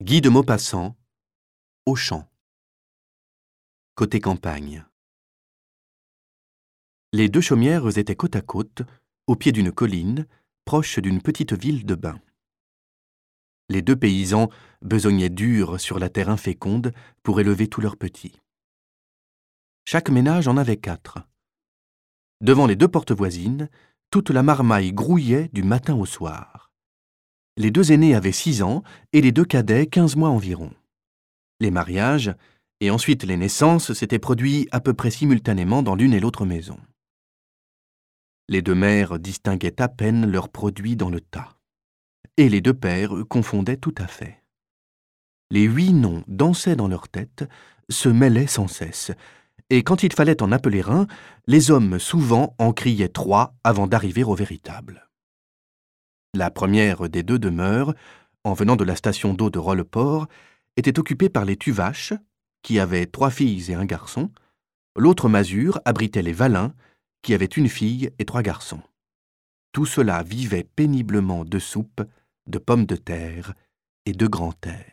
Guy de Maupassant, Auchan. Côté campagne. Les deux chaumières étaient côte à côte, au pied d'une colline, proche d'une petite ville de bains. Les deux paysans besognaient dur sur la terre inféconde pour élever tous leurs petits. Chaque ménage en avait 4. Devant les deux portes voisines, toute la marmaille grouillait du matin au soir. Les deux aînés avaient 6 ans et les deux cadets 15 mois environ. Les mariages et ensuite les naissances s'étaient produits à peu près simultanément dans l'une et l'autre maison. Les deux mères distinguaient à peine leurs produits dans le tas. Et les deux pères confondaient tout à fait. Les 8 noms dansaient dans leur tête, se mêlaient sans cesse, et quand il fallait en appeler un, les hommes souvent en criaient 3 avant d'arriver au véritable. La première des deux demeures, en venant de la station d'eau de Rolleport, était occupée par les Tuvache, qui avaient 3 filles et un garçon. L'autre masure abritait les Valin, qui avaient 1 fille et 3 garçons. Tout cela vivait péniblement de soupe, de pommes de terre et de grand air.